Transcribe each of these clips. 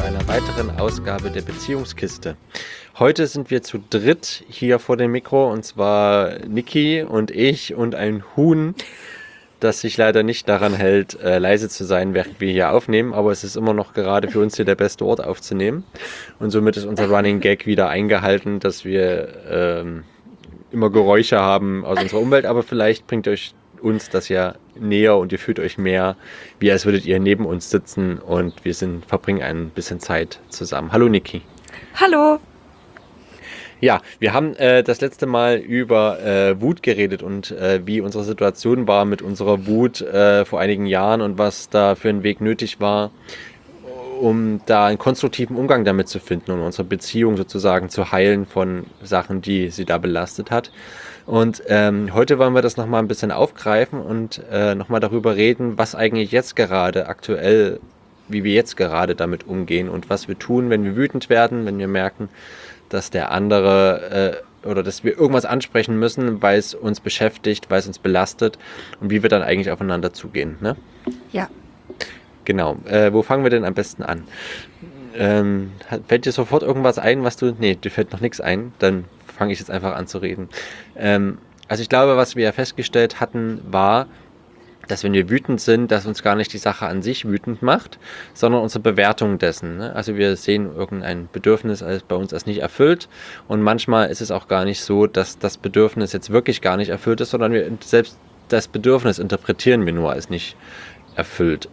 einer weiteren Ausgabe der Beziehungskiste. Heute sind wir zu dritt hier vor dem Mikro, und zwar Niki und ich und ein Huhn, das sich leider nicht daran hält, leise zu sein, während wir hier aufnehmen, aber es ist immer noch gerade für uns hier der beste Ort aufzunehmen. Und somit ist unser Running Gag wieder eingehalten, dass wir immer Geräusche haben aus unserer Umwelt, aber vielleicht bringt euch uns das ja näher und ihr fühlt euch mehr, wie als würdet ihr neben uns sitzen und wir verbringen ein bisschen Zeit zusammen. Hallo Niki. Hallo. Ja, wir haben das letzte Mal über Wut geredet und wie unsere Situation war mit unserer Wut vor einigen Jahren und was da für ein Weg nötig war, um da einen konstruktiven Umgang damit zu finden und unsere Beziehung sozusagen zu heilen von Sachen, die sie da belastet hat. Und heute wollen wir das nochmal ein bisschen aufgreifen und nochmal darüber reden, was eigentlich jetzt gerade aktuell, wie wir jetzt gerade damit umgehen und was wir tun, wenn wir wütend werden, wenn wir merken, dass der andere oder dass wir irgendwas ansprechen müssen, weil es uns beschäftigt, weil es uns belastet und wie wir dann eigentlich aufeinander zugehen. Ne? Ja. Genau. Wo fangen wir denn am besten an? Fällt dir sofort irgendwas ein, Nee, dir fällt noch nichts ein. Dann fange ich jetzt einfach an zu reden. Also ich glaube, was wir ja festgestellt hatten, war, dass wenn wir wütend sind, dass uns gar nicht die Sache an sich wütend macht, sondern unsere Bewertung dessen. Ne? Also wir sehen irgendein Bedürfnis als bei uns als nicht erfüllt und manchmal ist es auch gar nicht so, dass das Bedürfnis jetzt wirklich gar nicht erfüllt ist, sondern selbst das Bedürfnis interpretieren wir nur als nicht erfüllt.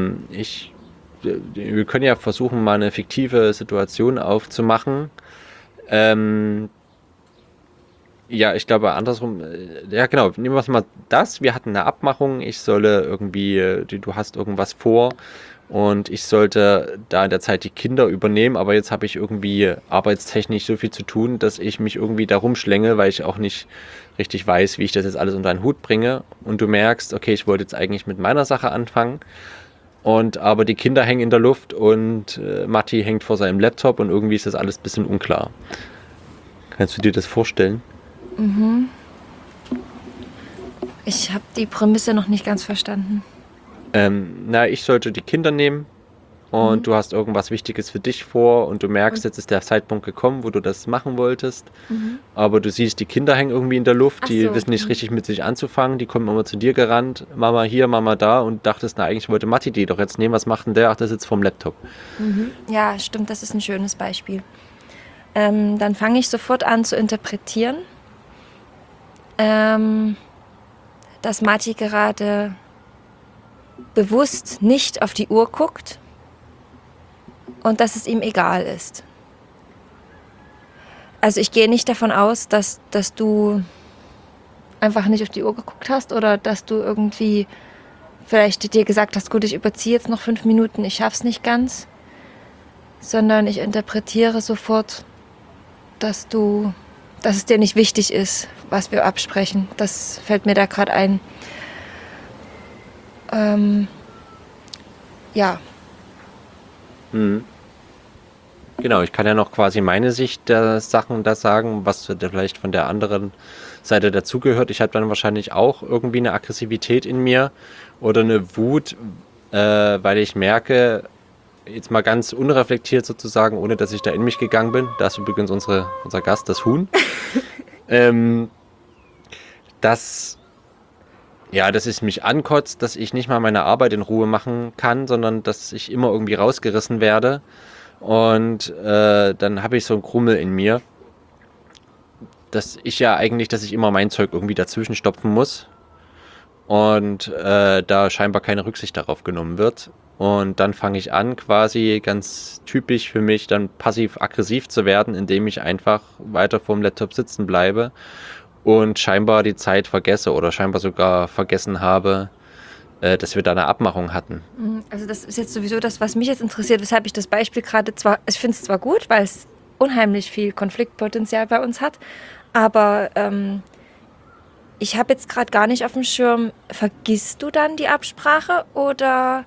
Wir können ja versuchen, mal eine fiktive Situation aufzumachen. Ja, ich glaube andersrum, ja genau, nehmen wir mal das, wir hatten eine Abmachung, ich solle irgendwie, du hast irgendwas vor und ich sollte da in der Zeit die Kinder übernehmen, aber jetzt habe ich irgendwie arbeitstechnisch so viel zu tun, dass ich mich irgendwie da rumschlänge, weil ich auch nicht richtig weiß, wie ich das jetzt alles unter einen Hut bringe und du merkst, okay, ich wollte jetzt eigentlich mit meiner Sache anfangen aber die Kinder hängen in der Luft und Matti hängt vor seinem Laptop und irgendwie ist das alles ein bisschen unklar. Kannst du dir das vorstellen? Mhm. Ich habe die Prämisse noch nicht ganz verstanden. Ich sollte die Kinder nehmen und du hast irgendwas Wichtiges für dich vor und du merkst, jetzt ist der Zeitpunkt gekommen, wo du das machen wolltest, aber du siehst, die Kinder hängen irgendwie in der Luft, die wissen nicht richtig mit sich anzufangen, die kommen immer zu dir gerannt, Mama hier, Mama da und dachtest, eigentlich wollte Matti die doch jetzt nehmen, was macht denn der? Ach, der sitzt vorm Laptop. Ja, stimmt, das ist ein schönes Beispiel. Dann fange ich sofort an zu interpretieren, dass Matti gerade bewusst nicht auf die Uhr guckt und dass es ihm egal ist. Also ich gehe nicht davon aus, dass du einfach nicht auf die Uhr geguckt hast oder dass du irgendwie vielleicht dir gesagt hast, gut, ich überziehe jetzt noch 5 Minuten, ich schaff's nicht ganz, sondern ich interpretiere sofort, dass es dir nicht wichtig ist, was wir absprechen. Das fällt mir da gerade ein. Ja. Genau, ich kann ja noch quasi meine Sicht der Sachen da sagen, was vielleicht von der anderen Seite dazugehört. Ich habe dann wahrscheinlich auch irgendwie eine Aggressivität in mir oder eine Wut, weil ich merke, jetzt mal ganz unreflektiert sozusagen, ohne dass ich da in mich gegangen bin, da ist übrigens unser Gast, das Huhn, dass es mich ankotzt, dass ich nicht mal meine Arbeit in Ruhe machen kann, sondern dass ich immer irgendwie rausgerissen werde. Und dann habe ich so einen Krummel in mir, dass ich immer mein Zeug irgendwie dazwischen stopfen muss und da scheinbar keine Rücksicht darauf genommen wird. Und dann fange ich an, quasi ganz typisch für mich, dann passiv-aggressiv zu werden, indem ich einfach weiter vorm Laptop sitzen bleibe und scheinbar die Zeit vergesse oder scheinbar sogar vergessen habe, dass wir da eine Abmachung hatten. Also das ist jetzt sowieso das, was mich jetzt interessiert, weshalb ich das Beispiel gerade ich finde es zwar gut, weil es unheimlich viel Konfliktpotenzial bei uns hat, aber ich habe jetzt gerade gar nicht auf dem Schirm, vergisst du dann die Absprache oder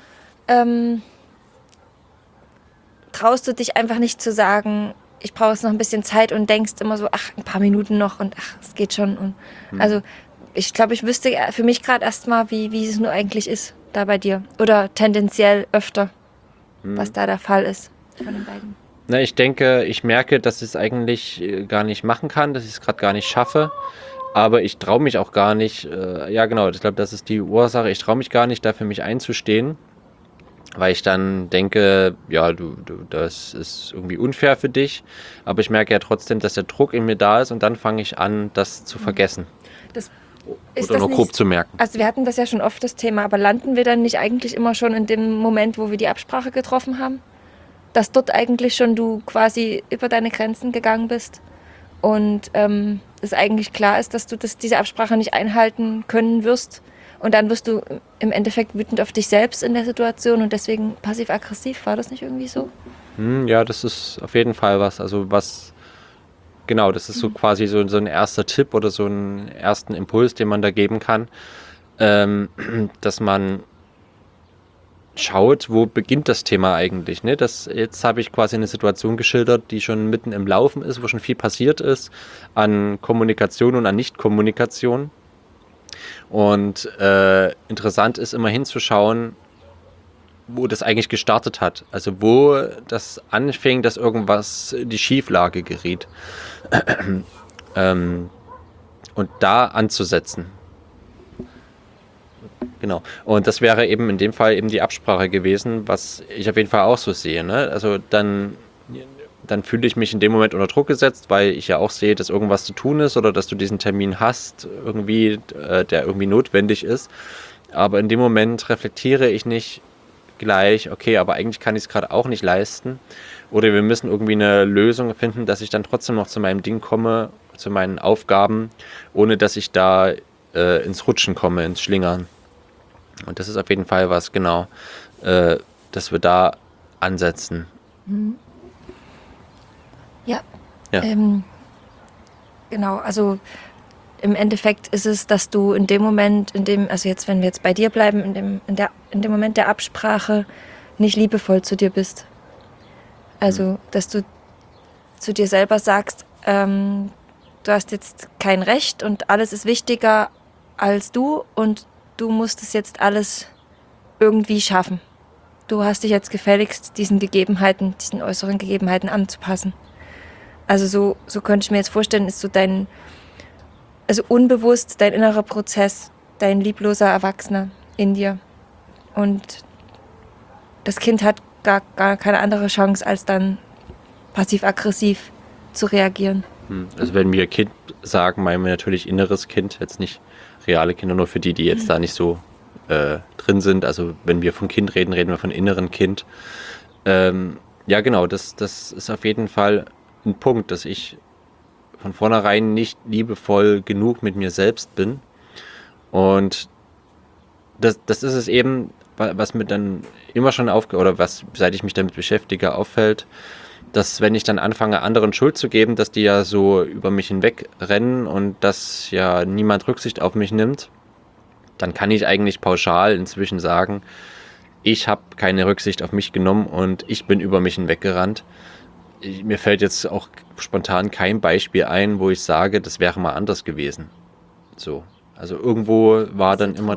traust du dich einfach nicht zu sagen, ich brauche jetzt noch ein bisschen Zeit und denkst immer so, ach, ein paar Minuten noch und ach, es geht schon. Und also ich glaube, ich wüsste für mich gerade erstmal, wie es nur eigentlich ist da bei dir. Oder tendenziell öfter, was da der Fall ist. von den beiden? Na, ich merke, dass ich es eigentlich gar nicht machen kann, dass ich es gerade gar nicht schaffe. Aber ich traue mich auch gar nicht, ja genau, ich glaube, das ist die Ursache. Ich traue mich gar nicht, da für mich einzustehen, weil ich dann denke, ja, das ist irgendwie unfair für dich. Aber ich merke ja trotzdem, dass der Druck in mir da ist und dann fange ich an, das zu vergessen. Das ist Oder das nur grob nicht, zu merken. also wir hatten das ja schon oft, das Thema, aber landen wir dann nicht eigentlich immer schon in dem Moment, wo wir die Absprache getroffen haben? Dass dort eigentlich schon du quasi über deine Grenzen gegangen bist und es eigentlich klar ist, dass du diese Absprache nicht einhalten können wirst. Und dann wirst du im Endeffekt wütend auf dich selbst in der Situation und deswegen passiv-aggressiv. War das nicht irgendwie so? Ja, das ist auf jeden Fall was. Also was, genau, das ist so quasi so ein erster Tipp oder so einen ersten Impuls, den man da geben kann, dass man schaut, wo beginnt das Thema eigentlich. Ne? Jetzt habe ich quasi eine Situation geschildert, die schon mitten im Laufen ist, wo schon viel passiert ist an Kommunikation und an Nichtkommunikation. Und interessant ist immer hinzuschauen, wo das eigentlich gestartet hat. Also wo das anfing, dass irgendwas in die Schieflage geriet. Und da anzusetzen. Genau. Und das wäre eben in dem Fall eben die Absprache gewesen, was ich auf jeden Fall auch so sehe. Ne? Also dann fühle ich mich in dem Moment unter Druck gesetzt, weil ich ja auch sehe, dass irgendwas zu tun ist oder dass du diesen Termin hast, irgendwie, der irgendwie notwendig ist. Aber in dem Moment reflektiere ich nicht gleich, okay, aber eigentlich kann ich es gerade auch nicht leisten. Oder wir müssen irgendwie eine Lösung finden, dass ich dann trotzdem noch zu meinem Ding komme, zu meinen Aufgaben, ohne dass ich da ins Rutschen komme, ins Schlingern. Und das ist auf jeden Fall was, genau, dass wir da ansetzen. Ja. Ja. Genau, also im Endeffekt ist es, dass du in dem Moment, also jetzt, wenn wir jetzt bei dir bleiben, in dem Moment der Absprache nicht liebevoll zu dir bist. Also, dass du zu dir selber sagst, du hast jetzt kein Recht und alles ist wichtiger als du und du musst es jetzt alles irgendwie schaffen. Du hast dich jetzt gefälligst diesen äußeren Gegebenheiten anzupassen. Also so könnte ich mir jetzt vorstellen, ist so also unbewusst dein innerer Prozess, dein liebloser Erwachsener in dir. Und das Kind hat gar keine andere Chance, als dann passiv-aggressiv zu reagieren. Also wenn wir Kind sagen, meinen wir natürlich inneres Kind, jetzt nicht reale Kinder, nur für die jetzt da nicht so drin sind. Also wenn wir von Kind reden, reden wir von inneren Kind. Ja genau, das ist auf jeden Fall ein Punkt, dass ich von vornherein nicht liebevoll genug mit mir selbst bin. Und das ist es eben, was mir dann immer schon oder was, seit ich mich damit beschäftige, auffällt, dass wenn ich dann anfange, anderen Schuld zu geben, dass die ja so über mich hinweg rennen und dass ja niemand Rücksicht auf mich nimmt, dann kann ich eigentlich pauschal inzwischen sagen, ich habe keine Rücksicht auf mich genommen und ich bin über mich hinweggerannt. Mir fällt jetzt auch spontan kein Beispiel ein, wo ich sage, das wäre mal anders gewesen. So. Also irgendwo war dann immer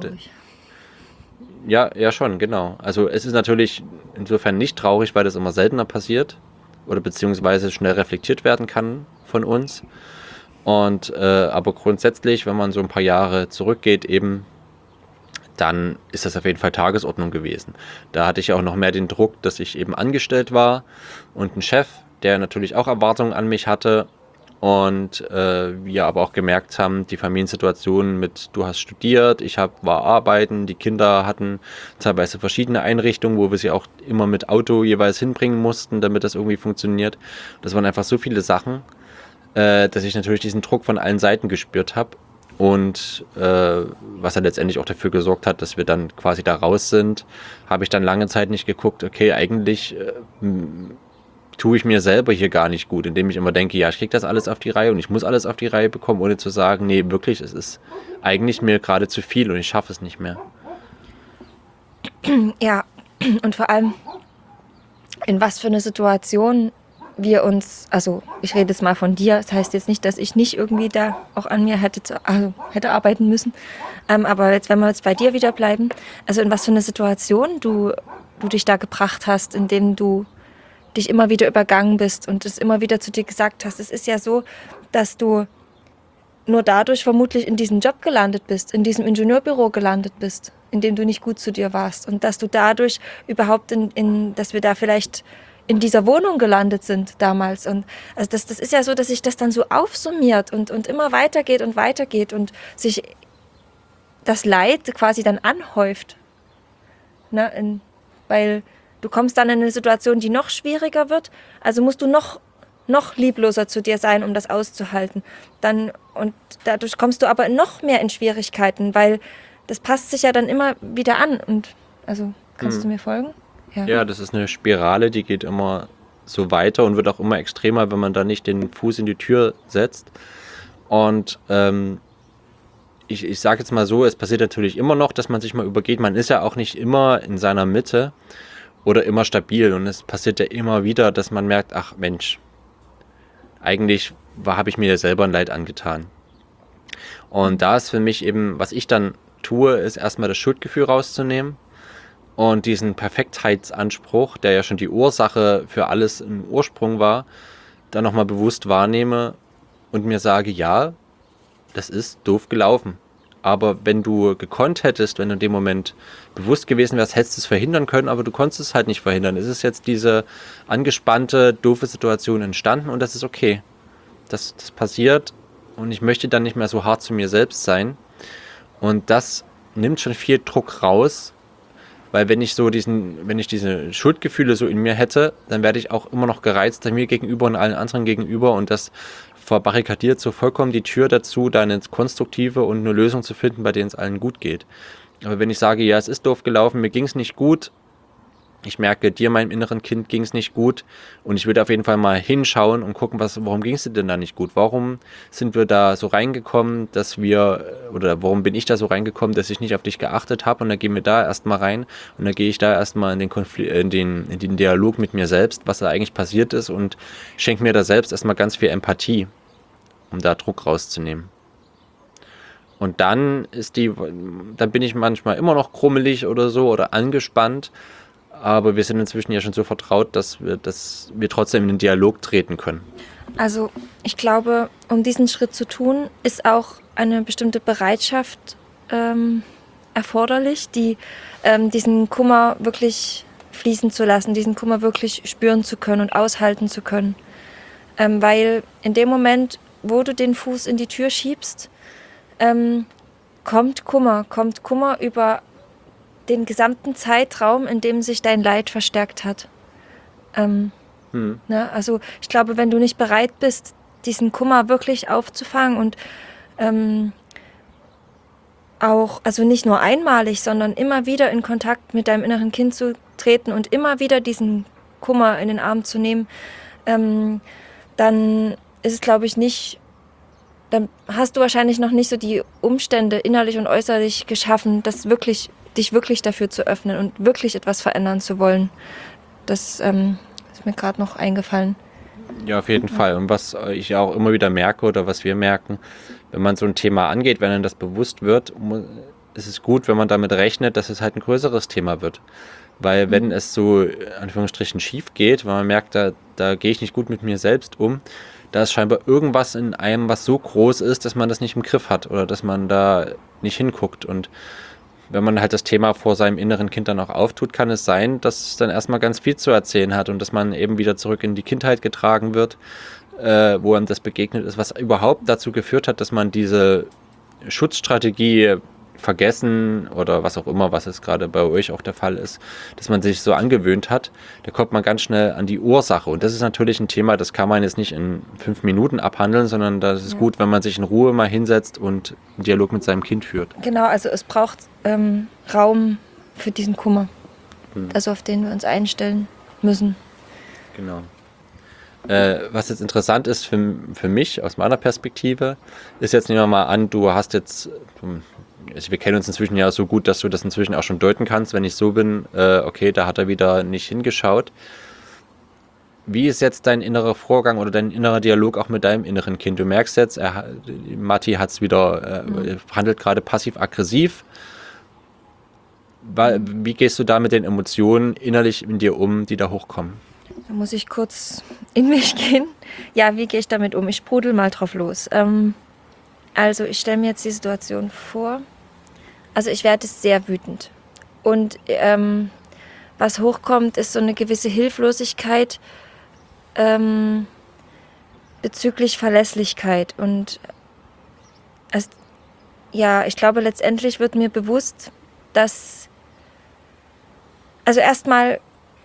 ja schon, genau. Also es ist natürlich insofern nicht traurig, weil das immer seltener passiert oder beziehungsweise schnell reflektiert werden kann von uns. Und aber grundsätzlich, wenn man so ein paar Jahre zurückgeht, eben, dann ist das auf jeden Fall Tagesordnung gewesen. Da hatte ich auch noch mehr den Druck, dass ich eben angestellt war und einen Chef, der natürlich auch Erwartungen an mich hatte. Und wir aber auch gemerkt haben, die Familiensituation mit, du hast studiert, war arbeiten, die Kinder hatten teilweise verschiedene Einrichtungen, wo wir sie auch immer mit Auto jeweils hinbringen mussten, damit das irgendwie funktioniert. Das waren einfach so viele Sachen, dass ich natürlich diesen Druck von allen Seiten gespürt habe. Und was dann letztendlich auch dafür gesorgt hat, dass wir dann quasi da raus sind, habe ich dann lange Zeit nicht geguckt, okay, eigentlich tue ich mir selber hier gar nicht gut, indem ich immer denke, ja, ich kriege das alles auf die Reihe und ich muss alles auf die Reihe bekommen, ohne zu sagen, nee, wirklich, es ist eigentlich mir gerade zu viel und ich schaffe es nicht mehr. Ja, und vor allem, in was für eine Situation wir uns, also ich rede jetzt mal von dir, das heißt jetzt nicht, dass ich nicht irgendwie da auch an mir hätte arbeiten müssen, aber jetzt, wenn wir jetzt bei dir wieder bleiben, also in was für eine Situation du dich da gebracht hast, in dem du dich immer wieder übergangen bist und es immer wieder zu dir gesagt hast. Es ist ja so, dass du nur dadurch vermutlich in diesem Job gelandet bist, in diesem Ingenieurbüro gelandet bist, in dem du nicht gut zu dir warst und dass du dadurch überhaupt dass wir da vielleicht in dieser Wohnung gelandet sind damals. Und also das ist ja so, dass sich das dann so aufsummiert und immer weitergeht und sich das Leid quasi dann anhäuft. Ne? Weil du kommst dann in eine Situation, die noch schwieriger wird, also musst du noch liebloser zu dir sein, um das auszuhalten. Und dadurch kommst du aber noch mehr in Schwierigkeiten, weil das passt sich ja dann immer wieder an. Und also, kannst du mir folgen? Ja, das ist eine Spirale, die geht immer so weiter und wird auch immer extremer, wenn man da nicht den Fuß in die Tür setzt. Und ich sage jetzt mal so, es passiert natürlich immer noch, dass man sich mal übergeht. Man ist ja auch nicht immer in seiner Mitte oder immer stabil. Und es passiert ja immer wieder, dass man merkt, ach Mensch, eigentlich habe ich mir ja selber ein Leid angetan. Und da ist für mich eben, was ich dann tue, ist erstmal das Schuldgefühl rauszunehmen und diesen Perfektheitsanspruch, der ja schon die Ursache für alles im Ursprung war, dann nochmal bewusst wahrnehme und mir sage, ja, das ist doof gelaufen. Aber wenn du gekonnt hättest, wenn du in dem Moment bewusst gewesen wärst, hättest du es verhindern können, aber du konntest es halt nicht verhindern. Es ist jetzt diese angespannte, doofe Situation entstanden und das ist okay. Das passiert und ich möchte dann nicht mehr so hart zu mir selbst sein. Und das nimmt schon viel Druck raus, weil wenn ich diese Schuldgefühle so in mir hätte, dann werde ich auch immer noch gereizt mir gegenüber und allen anderen gegenüber und das verbarrikadiert so vollkommen die Tür dazu, da eine konstruktive und eine Lösung zu finden, bei denen es allen gut geht. Aber wenn ich sage, ja, es ist doof gelaufen, mir ging es nicht gut, ich merke, dir, meinem inneren Kind, ging es nicht gut und ich würde auf jeden Fall mal hinschauen und gucken, warum ging es dir denn da nicht gut? Warum sind wir da so reingekommen, warum bin ich da so reingekommen, dass ich nicht auf dich geachtet habe? Und dann gehen wir da erstmal rein und dann gehe ich da erstmal in den Dialog mit mir selbst, was da eigentlich passiert ist und schenke mir da selbst erstmal ganz viel Empathie, um da Druck rauszunehmen. Und dann bin ich manchmal immer noch krummelig oder so oder angespannt, aber wir sind inzwischen ja schon so vertraut, dass wir trotzdem in den Dialog treten können. Also ich glaube, um diesen Schritt zu tun, ist auch eine bestimmte Bereitschaft erforderlich, diesen Kummer wirklich fließen zu lassen, diesen Kummer wirklich spüren zu können und aushalten zu können. Weil in dem Moment, wo du den Fuß in die Tür schiebst, kommt Kummer über den gesamten Zeitraum, in dem sich dein Leid verstärkt hat. Also ich glaube, wenn du nicht bereit bist, diesen Kummer wirklich aufzufangen und auch, also nicht nur einmalig, sondern immer wieder in Kontakt mit deinem inneren Kind zu treten und immer wieder diesen Kummer in den Arm zu nehmen, dann ist es, glaube ich, nicht, dann hast du wahrscheinlich noch nicht so die Umstände innerlich und äußerlich geschaffen, dich wirklich dafür zu öffnen und wirklich etwas verändern zu wollen. Das ist mir gerade noch eingefallen. Ja, auf jeden Fall. Und was ich auch immer wieder merke oder was wir merken, wenn man so ein Thema angeht, wenn einem das bewusst wird, ist es gut, wenn man damit rechnet, dass es halt ein größeres Thema wird. Weil wenn es so, in Anführungsstrichen, schief geht, weil man merkt, da gehe ich nicht gut mit mir selbst um, da ist scheinbar irgendwas in einem, was so groß ist, dass man das nicht im Griff hat oder dass man da nicht hinguckt. Und wenn man halt das Thema vor seinem inneren Kind dann auch auftut, kann es sein, dass es dann erstmal ganz viel zu erzählen hat und dass man eben wieder zurück in die Kindheit getragen wird, wo einem das begegnet ist, was überhaupt dazu geführt hat, dass man diese Schutzstrategie vergessen oder was auch immer, was es gerade bei euch auch der Fall ist, dass man sich so angewöhnt hat, da kommt man ganz schnell an die Ursache. Und das ist natürlich ein Thema, das kann man jetzt nicht in 5 Minuten abhandeln, sondern das ist gut, wenn man sich in Ruhe mal hinsetzt und einen Dialog mit seinem Kind führt. Genau, also es braucht Raum für diesen Kummer, also auf den wir uns einstellen müssen. Genau. Was jetzt interessant ist für mich aus meiner Perspektive, ist jetzt, nehmen wir mal an, du hast jetzt, also wir kennen uns inzwischen ja so gut, dass du das inzwischen auch schon deuten kannst, wenn ich so bin, okay, da hat er wieder nicht hingeschaut. Wie ist jetzt dein innerer Vorgang oder dein innerer Dialog auch mit deinem inneren Kind? Du merkst jetzt, Matti hat's wieder, handelt gerade passiv-aggressiv. Wie gehst du da mit den Emotionen innerlich in dir um, die da hochkommen? Da muss ich kurz in mich gehen. Ja, wie gehe ich damit um? Ich sprudel mal drauf los. Also ich stelle mir jetzt die Situation vor. Also ich werde sehr wütend. Und was hochkommt, ist so eine gewisse Hilflosigkeit bezüglich Verlässlichkeit. Und ja, ich glaube, letztendlich wird mir bewusst, dass, also erstmal,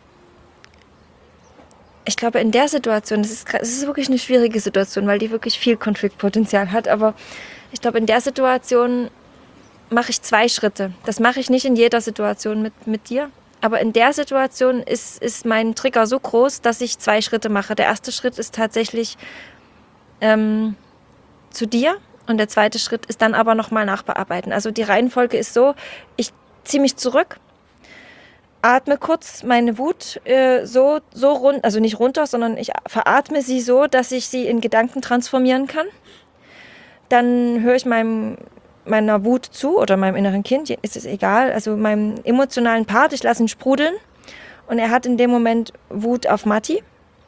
ich glaube, in der Situation, das ist wirklich eine schwierige Situation, weil die wirklich viel Konfliktpotenzial hat, aber ich glaube, in der Situation mache ich 2 Schritte. Das mache ich nicht in jeder Situation mit dir, aber in der Situation ist mein Trigger so groß, dass ich 2 Schritte mache. Der erste Schritt ist tatsächlich zu dir und der zweite Schritt ist dann aber nochmal nachbearbeiten. Also die Reihenfolge ist so, ich ziehe mich zurück, atme kurz meine Wut so rund, also nicht runter, sondern ich veratme sie so, dass ich sie in Gedanken transformieren kann. Dann höre ich meiner Wut zu oder meinem inneren Kind, ist es egal, also meinem emotionalen Part, ich lasse ihn sprudeln und er hat in dem Moment Wut auf Matti.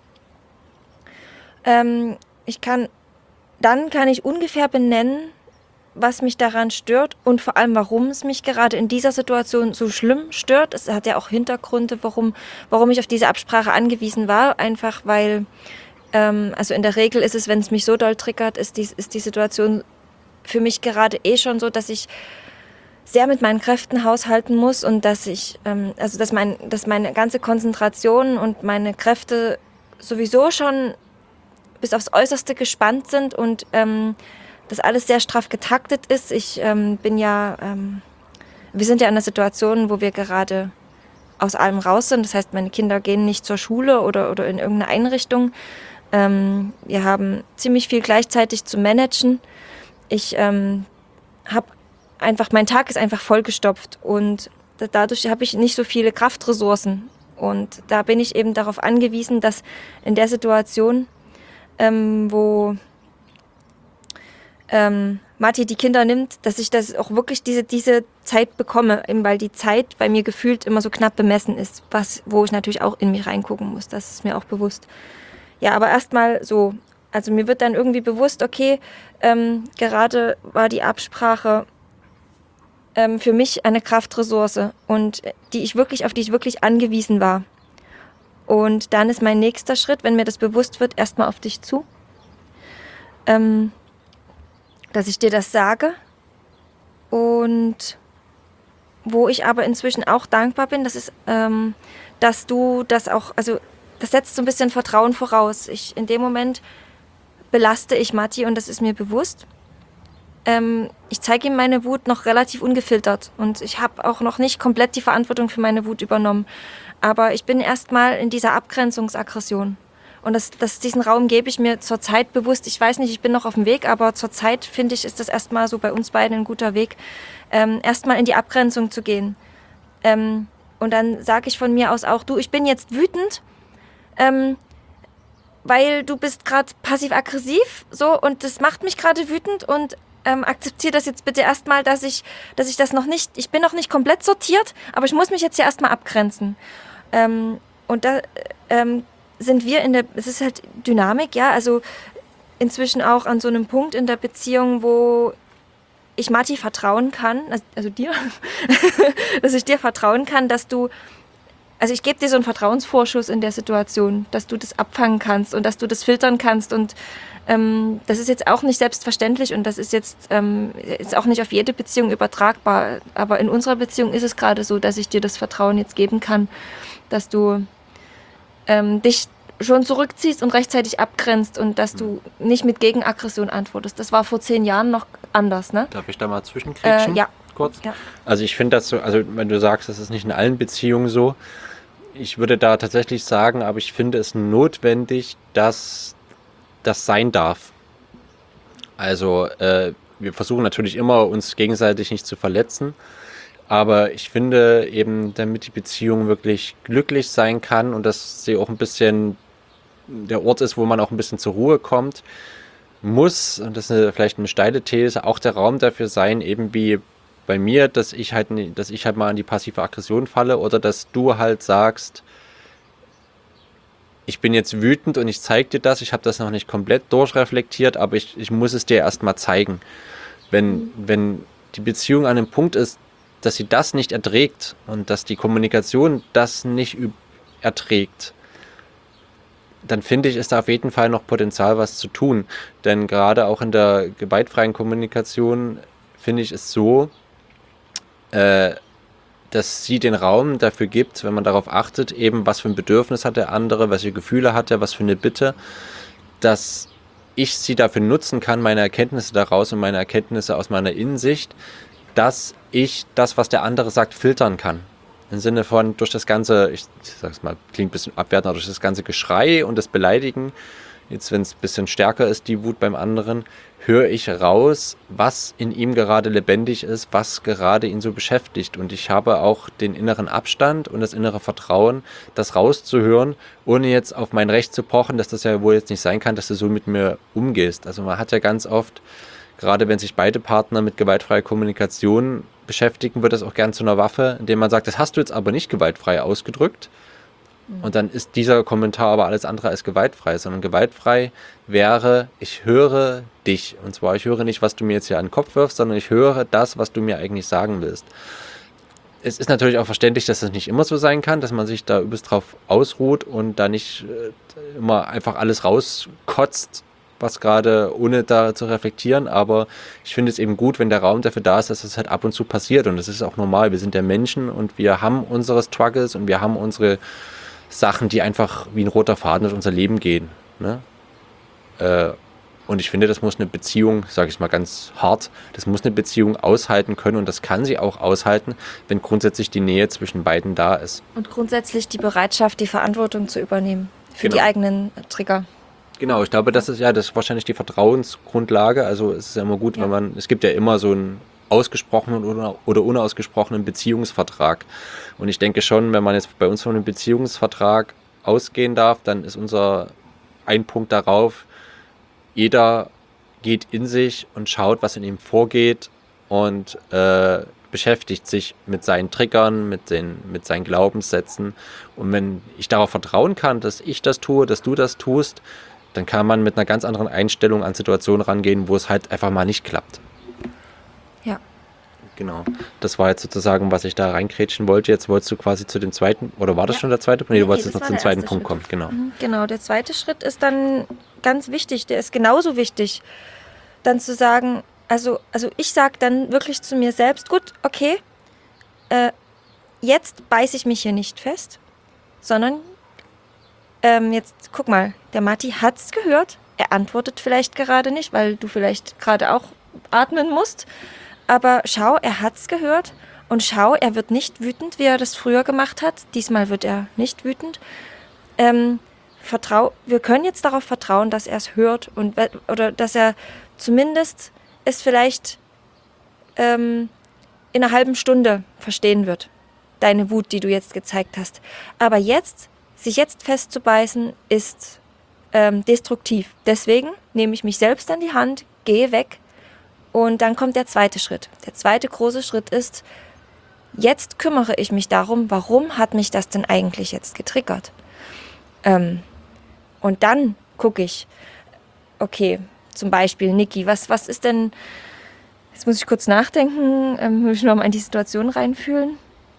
Dann kann ich ungefähr benennen, was mich daran stört und vor allem, warum es mich gerade in dieser Situation so schlimm stört. Es hat ja auch Hintergründe, warum ich auf diese Absprache angewiesen war. Einfach weil, also in der Regel ist es, wenn es mich so doll triggert, ist die Situation für mich gerade schon so, dass ich sehr mit meinen Kräften haushalten muss und dass dass meine ganze Konzentration und meine Kräfte sowieso schon bis aufs Äußerste gespannt sind und das alles sehr straff getaktet ist. Wir sind ja in einer Situation, wo wir gerade aus allem raus sind. Das heißt, meine Kinder gehen nicht zur Schule oder in irgendeine Einrichtung. Wir haben ziemlich viel gleichzeitig zu managen. Mein Tag ist einfach vollgestopft und dadurch habe ich nicht so viele Kraftressourcen. Und da bin ich eben darauf angewiesen, dass in der Situation, wo Matti die Kinder nimmt, dass ich das auch wirklich diese Zeit bekomme, eben weil die Zeit bei mir gefühlt immer so knapp bemessen ist, wo ich natürlich auch in mich reingucken muss, das ist mir auch bewusst. Ja, aber erstmal so, also mir wird dann irgendwie bewusst, okay, gerade war die Absprache für mich eine Kraftressource und auf die ich wirklich angewiesen war. Und dann ist mein nächster Schritt, wenn mir das bewusst wird, erstmal auf dich zu. Dass ich dir das sage. Und wo ich aber inzwischen auch dankbar bin, das ist, dass du das auch, also das setzt so ein bisschen Vertrauen voraus. In dem Moment belaste ich Matti und das ist mir bewusst. Ich zeige ihm meine Wut noch relativ ungefiltert und ich habe auch noch nicht komplett die Verantwortung für meine Wut übernommen. Aber ich bin erstmal in dieser Abgrenzungsaggression. Und diesen Raum gebe ich mir zurzeit bewusst. Ich weiß nicht, ich bin noch auf dem Weg, aber zurzeit finde ich, ist das erstmal so bei uns beiden ein guter Weg, erstmal in die Abgrenzung zu gehen. Und dann sage ich von mir aus auch, du, ich bin jetzt wütend, weil du bist gerade passiv-aggressiv so und das macht mich gerade wütend und akzeptiere das jetzt bitte erstmal, dass ich das noch nicht, ich bin noch nicht komplett sortiert, aber ich muss mich jetzt hier erstmal abgrenzen. Und da sind wir es ist halt Dynamik, ja, also inzwischen auch an so einem Punkt in der Beziehung, wo ich Matti vertrauen kann, also dir, dass ich dir vertrauen kann, also ich gebe dir so einen Vertrauensvorschuss in der Situation, dass du das abfangen kannst und dass du das filtern kannst und das ist jetzt auch nicht selbstverständlich und das ist jetzt ist auch nicht auf jede Beziehung übertragbar, aber in unserer Beziehung ist es gerade so, dass ich dir das Vertrauen jetzt geben kann, dass du dich schon zurückziehst und rechtzeitig abgrenzt und dass du nicht mit Gegenaggression antwortest. Das war vor 10 Jahren noch anders, ne? Darf ich da mal zwischenkriegen? Ja. Kurz? Ja. Also ich finde das so, also wenn du sagst, das ist nicht in allen Beziehungen so, ich würde da tatsächlich sagen, aber ich finde es notwendig, dass das sein darf. Also wir versuchen natürlich immer, uns gegenseitig nicht zu verletzen, aber ich finde eben, damit die Beziehung wirklich glücklich sein kann und dass sie auch ein bisschen der Ort ist, wo man auch ein bisschen zur Ruhe kommt, muss, und das ist vielleicht eine steile These, auch der Raum dafür sein, eben wie bei mir, dass ich halt mal an die passive Aggression falle oder dass du halt sagst, ich bin jetzt wütend und ich zeige dir das, ich habe das noch nicht komplett durchreflektiert, aber ich muss es dir erstmal zeigen. Wenn die Beziehung an einem Punkt ist, dass sie das nicht erträgt und dass die Kommunikation das nicht erträgt, dann finde ich, ist da auf jeden Fall noch Potenzial, was zu tun. Denn gerade auch in der gewaltfreien Kommunikation finde ich es so, dass sie den Raum dafür gibt, wenn man darauf achtet, eben was für ein Bedürfnis hat der andere, welche Gefühle hat er, was für eine Bitte, dass ich sie dafür nutzen kann, meine Erkenntnisse daraus und meine Erkenntnisse aus meiner Innensicht, dass ich das, was der andere sagt, filtern kann. Im Sinne von durch das ganze, ich sag's mal, klingt ein bisschen abwertend, aber durch das ganze Geschrei und das Beleidigen, jetzt wenn es ein bisschen stärker ist, die Wut beim anderen, höre ich raus, was in ihm gerade lebendig ist, was gerade ihn so beschäftigt. Und ich habe auch den inneren Abstand und das innere Vertrauen, das rauszuhören, ohne jetzt auf mein Recht zu pochen, dass das ja wohl jetzt nicht sein kann, dass du so mit mir umgehst. Also man hat ja ganz oft, gerade wenn sich beide Partner mit gewaltfreier Kommunikation beschäftigen, wird das auch gern zu einer Waffe, indem man sagt, das hast du jetzt aber nicht gewaltfrei ausgedrückt. Und dann ist dieser Kommentar aber alles andere als gewaltfrei, sondern gewaltfrei wäre, ich höre dich. Und zwar, ich höre nicht, was du mir jetzt hier an den Kopf wirfst, sondern ich höre das, was du mir eigentlich sagen willst. Es ist natürlich auch verständlich, dass das nicht immer so sein kann, dass man sich da übelst drauf ausruht und da nicht immer einfach alles rauskotzt, was gerade, ohne da zu reflektieren. Aber ich finde es eben gut, wenn der Raum dafür da ist, dass es halt ab und zu passiert. Und das ist auch normal. Wir sind ja Menschen und wir haben unsere Struggles und wir haben unsere Sachen, die einfach wie ein roter Faden durch unser Leben gehen. Ne? Und ich finde, das muss eine Beziehung, sage ich mal ganz hart, das muss eine Beziehung aushalten können und das kann sie auch aushalten, wenn grundsätzlich die Nähe zwischen beiden da ist. Und grundsätzlich die Bereitschaft, die Verantwortung zu übernehmen für die eigenen Trigger. Genau, ich glaube, das ist wahrscheinlich die Vertrauensgrundlage. Also es ist ja immer gut, wenn es gibt ja immer so einen ausgesprochenen oder unausgesprochenen Beziehungsvertrag. Und ich denke schon, wenn man jetzt bei uns von einem Beziehungsvertrag ausgehen darf, dann ist unser ein Punkt darauf, jeder geht in sich und schaut, was in ihm vorgeht und beschäftigt sich mit seinen Triggern, mit seinen Glaubenssätzen. Und wenn ich darauf vertrauen kann, dass ich das tue, dass du das tust, dann kann man mit einer ganz anderen Einstellung an Situationen rangehen, wo es halt einfach mal nicht klappt. Ja. Genau. Das war jetzt sozusagen, was ich da reinkrätschen wollte. Jetzt wolltest du quasi zu dem zweiten, oder war das schon der zweite Punkt? Nee, du wolltest jetzt noch zum zweiten Punkt kommen. Genau. Genau, der zweite Schritt ist dann ganz wichtig, der ist genauso wichtig, dann zu sagen, also ich sage dann wirklich zu mir selbst, gut, okay, jetzt beiße ich mich hier nicht fest, sondern jetzt guck mal, der Matti hat's gehört, er antwortet vielleicht gerade nicht, weil du vielleicht gerade auch atmen musst, aber schau, er hat's gehört und schau, er wird nicht wütend, wie er das früher gemacht hat, diesmal wird er nicht wütend. Wir können jetzt darauf vertrauen, dass er es hört oder dass er zumindest es vielleicht in einer halben Stunde verstehen wird, deine Wut, die du jetzt gezeigt hast. Aber sich jetzt festzubeißen, ist destruktiv. Deswegen nehme ich mich selbst an die Hand, gehe weg und dann kommt der zweite Schritt. Der zweite große Schritt ist, jetzt kümmere ich mich darum, warum hat mich das denn eigentlich jetzt getriggert? Und dann gucke ich, okay, zum Beispiel, Niki, was ist denn, jetzt muss ich kurz nachdenken, muss ich nochmal in die Situation reinfühlen.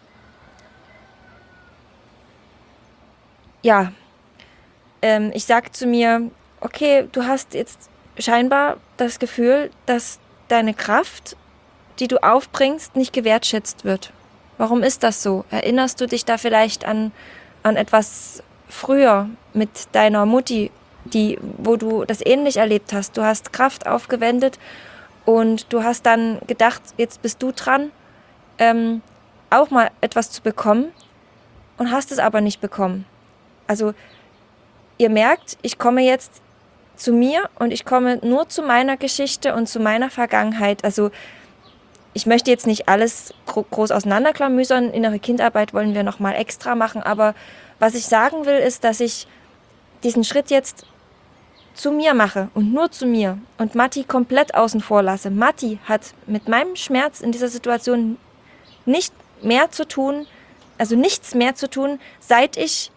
Ja, ich sage zu mir, okay, du hast jetzt scheinbar das Gefühl, dass deine Kraft, die du aufbringst, nicht gewertschätzt wird. Warum ist das so? Erinnerst du dich da vielleicht an etwas früher mit deiner Mutti, wo du das ähnlich erlebt hast? Du hast Kraft aufgewendet und du hast dann gedacht, jetzt bist du dran, auch mal etwas zu bekommen und hast es aber nicht bekommen. Also ihr merkt, ich komme jetzt zu mir und ich komme nur zu meiner Geschichte und zu meiner Vergangenheit. Also ich möchte jetzt nicht alles groß auseinanderklamüsern. Innere Kindarbeit wollen wir nochmal extra machen. Aber was ich sagen will, ist, dass ich diesen Schritt jetzt zu mir mache und nur zu mir und Matti komplett außen vor lasse. Matti hat mit meinem Schmerz in dieser Situation nichts mehr zu tun, seit ich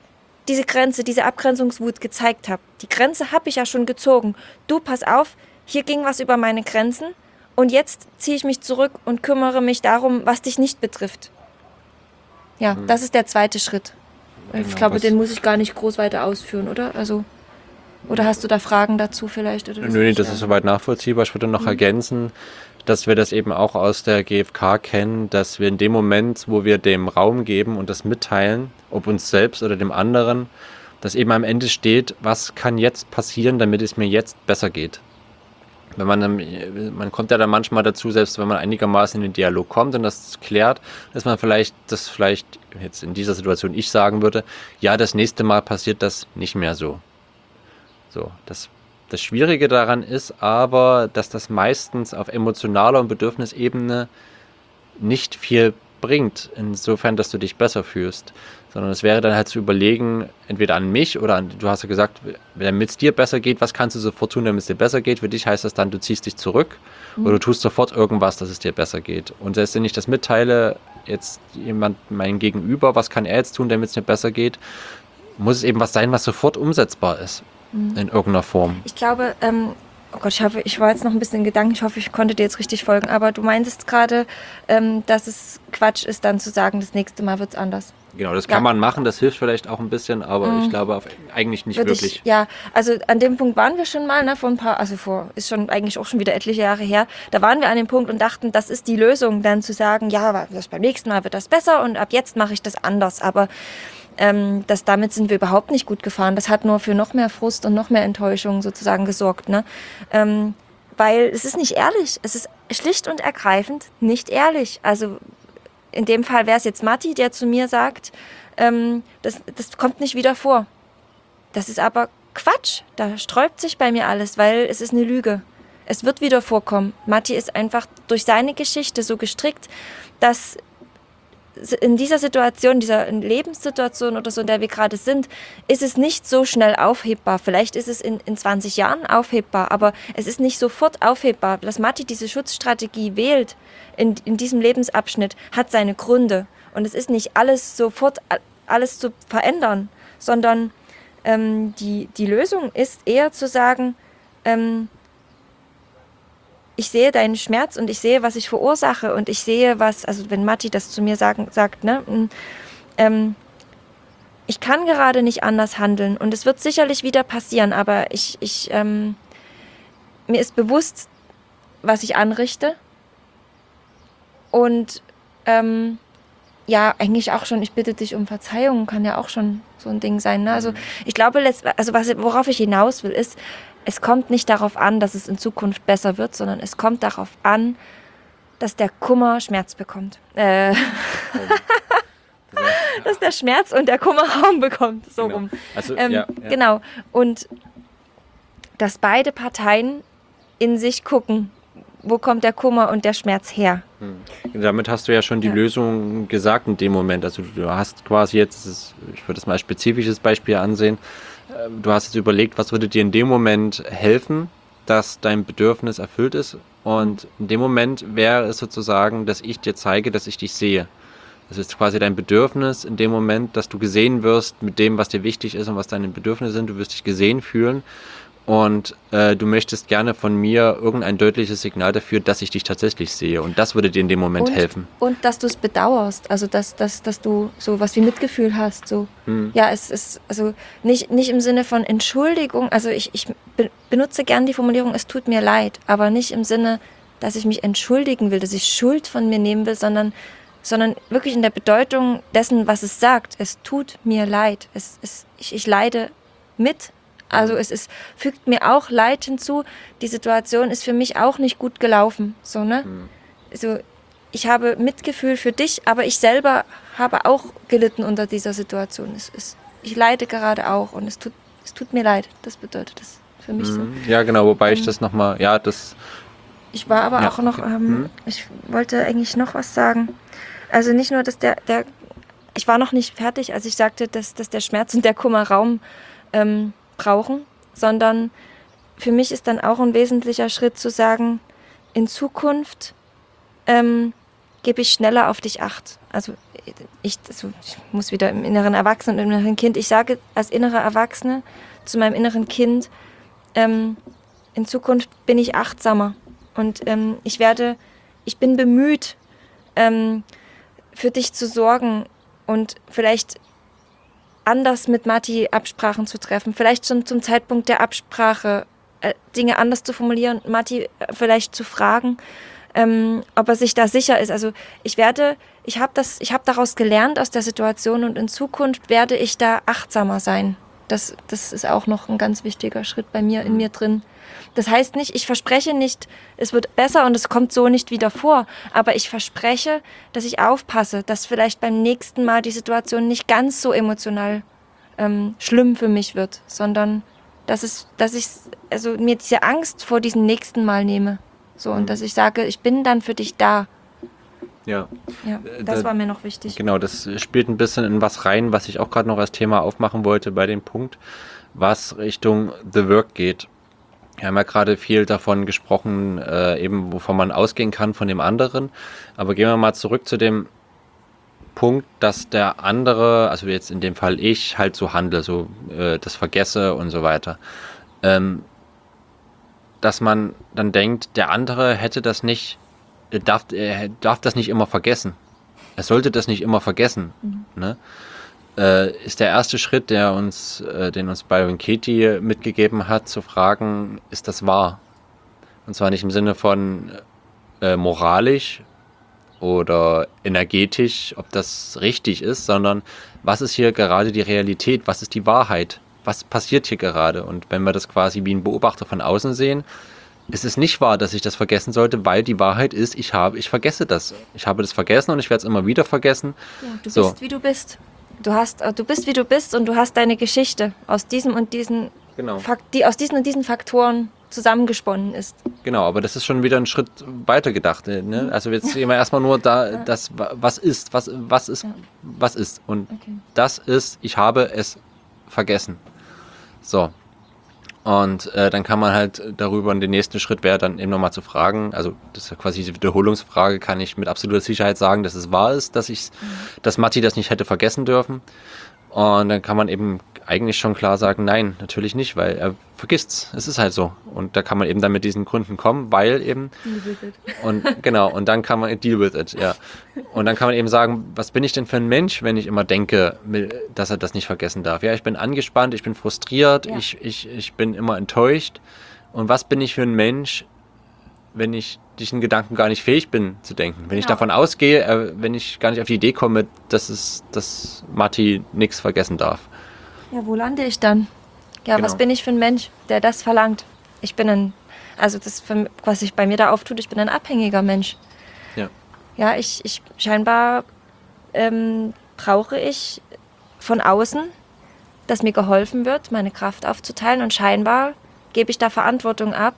diese Grenze, diese Abgrenzungswut gezeigt habe. Die Grenze habe ich ja schon gezogen. Du, pass auf, hier ging was über meine Grenzen und jetzt ziehe ich mich zurück und kümmere mich darum, was dich nicht betrifft. Ja, das ist der zweite Schritt. Genau, ich glaube, den muss ich gar nicht groß weiter ausführen, oder? Also, oder hast du da Fragen dazu vielleicht? Oder Nö, das ist soweit nachvollziehbar. Ich würde noch ergänzen, dass wir das eben auch aus der GfK kennen, dass wir in dem Moment, wo wir dem Raum geben und das mitteilen, ob uns selbst oder dem anderen, dass eben am Ende steht, was kann jetzt passieren, damit es mir jetzt besser geht. Wenn man kommt ja dann manchmal dazu, selbst wenn man einigermaßen in den Dialog kommt und das klärt, dass man vielleicht jetzt in dieser Situation ich sagen würde, ja, das nächste Mal passiert das nicht mehr so. So, das Schwierige daran ist aber, dass das meistens auf emotionaler und Bedürfnisebene nicht viel bringt, insofern, dass du dich besser fühlst. Sondern es wäre dann halt zu überlegen, entweder an mich oder du hast ja gesagt, damit es dir besser geht, was kannst du sofort tun, damit es dir besser geht? Für dich heißt das dann, du ziehst dich zurück oder du tust sofort irgendwas, dass es dir besser geht. Und selbst wenn ich das mitteile, jetzt mein Gegenüber, was kann er jetzt tun, damit es mir besser geht, muss es eben was sein, was sofort umsetzbar ist. In irgendeiner Form. Ich glaube, oh Gott, ich war jetzt noch ein bisschen in Gedanken, ich hoffe, ich konnte dir jetzt richtig folgen, aber du meintest gerade, dass es Quatsch ist, dann zu sagen, das nächste Mal wird es anders. Genau, das kann man machen, das hilft vielleicht auch ein bisschen, aber ich glaube eigentlich nicht wirklich. Ja, also an dem Punkt waren wir schon mal, ne, ist schon eigentlich auch schon wieder etliche Jahre her, da waren wir an dem Punkt und dachten, das ist die Lösung, dann zu sagen, ja, beim nächsten Mal wird das besser und ab jetzt mache ich das anders, aber damit sind wir überhaupt nicht gut gefahren. Das hat nur für noch mehr Frust und noch mehr Enttäuschung sozusagen gesorgt. Ne? Weil es ist nicht ehrlich. Es ist schlicht und ergreifend nicht ehrlich. Also in dem Fall wäre es jetzt Matti, der zu mir sagt, das kommt nicht wieder vor. Das ist aber Quatsch. Da sträubt sich bei mir alles, weil es ist eine Lüge. Es wird wieder vorkommen. Matti ist einfach durch seine Geschichte so gestrickt, dass in dieser Situation, dieser Lebenssituation oder so, in der wir gerade sind, ist es nicht so schnell aufhebbar. Vielleicht ist es in 20 Jahren aufhebbar, aber es ist nicht sofort aufhebbar. Dass Matti diese Schutzstrategie wählt in diesem Lebensabschnitt, hat seine Gründe. Und es ist nicht alles sofort alles zu verändern, sondern die Lösung ist eher zu sagen, ich sehe deinen Schmerz und ich sehe, was ich verursache und ich sehe, also wenn Matti das zu mir sagt, ne, ich kann gerade nicht anders handeln und es wird sicherlich wieder passieren, aber mir ist bewusst, was ich anrichte und ja, eigentlich auch schon, ich bitte dich um Verzeihung, kann ja auch schon so ein Ding sein. Ne? Also ich glaube, worauf ich hinaus will, ist, es kommt nicht darauf an, dass es in Zukunft besser wird, sondern es kommt darauf an, dass der Kummer Schmerz bekommt. Dass der Schmerz und der Kummer Raum bekommt, so genau. rum. Also, Genau. Und dass beide Parteien in sich gucken, wo kommt der Kummer und der Schmerz her. Damit hast du ja schon die Lösung gesagt in dem Moment. Also du hast quasi jetzt, ich würde es mal als spezifisches Beispiel ansehen, du hast jetzt überlegt, was würde dir in dem Moment helfen, dass dein Bedürfnis erfüllt ist. Und in dem Moment wäre es sozusagen, dass ich dir zeige, dass ich dich sehe. Das ist quasi dein Bedürfnis in dem Moment, dass du gesehen wirst mit dem, was dir wichtig ist und was deine Bedürfnisse sind. Du wirst dich gesehen fühlen und du möchtest gerne von mir irgendein deutliches Signal dafür, dass ich dich tatsächlich sehe. Und das würde dir in dem Moment helfen. Und dass du es bedauerst, also dass du so was wie Mitgefühl hast. So. Ja, es ist also nicht im Sinne von Entschuldigung, also ich benutze gern die Formulierung, es tut mir leid, aber nicht im Sinne, dass ich mich entschuldigen will, dass ich Schuld von mir nehmen will, sondern wirklich in der Bedeutung dessen, was es sagt. Es tut mir leid. Ich leide mit. Also es fügt mir auch Leid hinzu. Die Situation ist für mich auch nicht gut gelaufen. So, ne? Also ich habe Mitgefühl für dich, aber ich selber habe auch gelitten unter dieser Situation. Ich leide gerade auch und es tut mir leid. Das bedeutet das für mich so. Ja, genau, wobei ich das nochmal, Ich war aber auch noch, ich wollte eigentlich noch was sagen. Also nicht nur, dass ich war noch nicht fertig, als ich sagte, dass der Schmerz und der Kummer Raum brauchen, sondern für mich ist dann auch ein wesentlicher Schritt zu sagen, in Zukunft gebe ich schneller auf dich Acht. Also ich muss wieder im inneren Erwachsenen und im inneren Kind, ich sage als innere Erwachsene zu meinem inneren Kind, in Zukunft bin ich achtsamer und ich bin bemüht, für dich zu sorgen und vielleicht anders mit Matti Absprachen zu treffen, vielleicht schon zum Zeitpunkt der Absprache Dinge anders zu formulieren, Matti vielleicht zu fragen, ob er sich da sicher ist. Also ich habe daraus gelernt aus der Situation und in Zukunft werde ich da achtsamer sein. Das ist auch noch ein ganz wichtiger Schritt bei mir, in mir drin. Das heißt nicht, ich verspreche nicht, es wird besser und es kommt so nicht wieder vor, aber ich verspreche, dass ich aufpasse, dass vielleicht beim nächsten Mal die Situation nicht ganz so emotional schlimm für mich wird, sondern dass ich also mir diese Angst vor diesem nächsten Mal nehme. So, und dass ich sage, ich bin dann für dich da. Ja. Ja, das war mir noch wichtig. Genau, das spielt ein bisschen in was rein, was ich auch gerade noch als Thema aufmachen wollte bei dem Punkt, was Richtung The Work geht. Wir haben ja gerade viel davon gesprochen, eben wovon man ausgehen kann von dem anderen. Aber gehen wir mal zurück zu dem Punkt, dass der andere, also jetzt in dem Fall ich, halt so handle, so das vergesse und so weiter. Dass man dann denkt, der andere hätte das nicht, darf das nicht immer vergessen. Er sollte das nicht immer vergessen. Ne? Ist der erste Schritt, den uns Byron Katie mitgegeben hat, zu fragen, ist das wahr? Und zwar nicht im Sinne von moralisch oder energetisch, ob das richtig ist, sondern was ist hier gerade die Realität? Was ist die Wahrheit? Was passiert hier gerade? Und wenn wir das quasi wie ein Beobachter von außen sehen, ist es nicht wahr, dass ich das vergessen sollte, weil die Wahrheit ist, ich vergesse das. Ich habe das vergessen und ich werde es immer wieder vergessen. Ja, du bist, wie du bist. Du bist, wie du bist und du hast deine Geschichte aus diesem und diesen, genau. Die aus diesen und diesen Faktoren zusammengesponnen ist. Genau, aber das ist schon wieder ein Schritt weiter gedacht. Ne? Also jetzt sehen wir erstmal nur da, das, was ist. Und das ist, ich habe es vergessen. So. Und dann kann man halt darüber, und der nächste Schritt wäre dann eben nochmal zu fragen, also das ist ja quasi diese Wiederholungsfrage, kann ich mit absoluter Sicherheit sagen, dass es wahr ist, dass Matti das nicht hätte vergessen dürfen. Und dann kann man eben eigentlich schon klar sagen, nein, natürlich nicht, weil er vergisst's. Es ist halt so. Und da kann man eben dann mit diesen Gründen kommen, weil eben... Deal with it. Und genau, und dann kann man... Deal with it, ja. Und dann kann man eben sagen, was bin ich denn für ein Mensch, wenn ich immer denke, dass er das nicht vergessen darf? Ja, ich bin angespannt, ich bin frustriert, ja. Ich bin immer enttäuscht. Und was bin ich für ein Mensch, wenn ich diesen Gedanken gar nicht fähig bin zu denken? Wenn ich davon ausgehe, wenn ich gar nicht auf die Idee komme, dass Matti nichts vergessen darf. Ja, wo lande ich dann? Ja, genau. Was bin ich für ein Mensch, der das verlangt? Ich bin was sich bei mir da auftut, ich bin ein abhängiger Mensch. Ja. Ja, scheinbar brauche ich von außen, dass mir geholfen wird, meine Kraft aufzuteilen, und scheinbar gebe ich da Verantwortung ab,